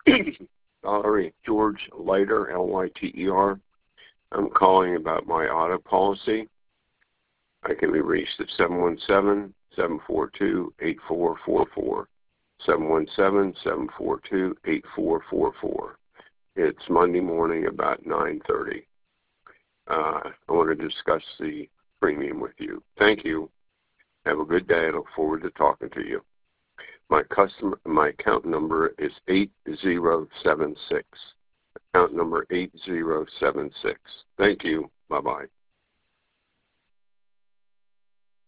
Valerie George Leiter, Lyter. I'm calling about my auto policy. I can be reached at 717-742-8444. 717-742-8444. It's Monday morning about 9:30. I want to discuss the premium with you. Thank you. Have a good day. I look forward to talking to you. My account number is 8076. Account number 8076. Thank you. Bye-bye.